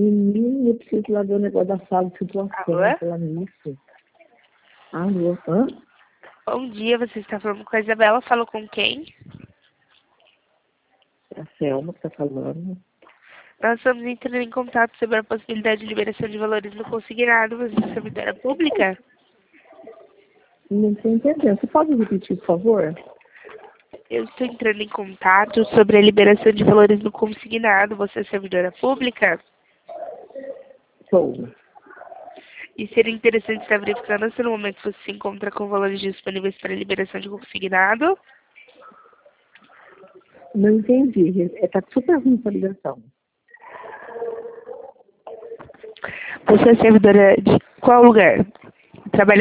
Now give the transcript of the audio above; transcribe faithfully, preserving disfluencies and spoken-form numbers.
Menino, eu preciso lá ver o negócio da sala de situação. Alô? Falar nisso. Alô? Hã? Bom dia, você está falando com a Isabela, falo com quem? É a Selma que tá falando. Nós estamos entrando em contato sobre a possibilidade de liberação de valores no consignado. Você é servidora pública? Não estou entendendo. Você pode repetir, por favor? Eu estou entrando em contato sobre a liberação de valores no consignado. Você é servidora pública? Sou. E seria interessante estar verificando se no momento você se encontra com valores disponíveis para liberação de consignado. Não entendi. Está super ruim essa ligação. Você é servidora de qual lugar? Trabalha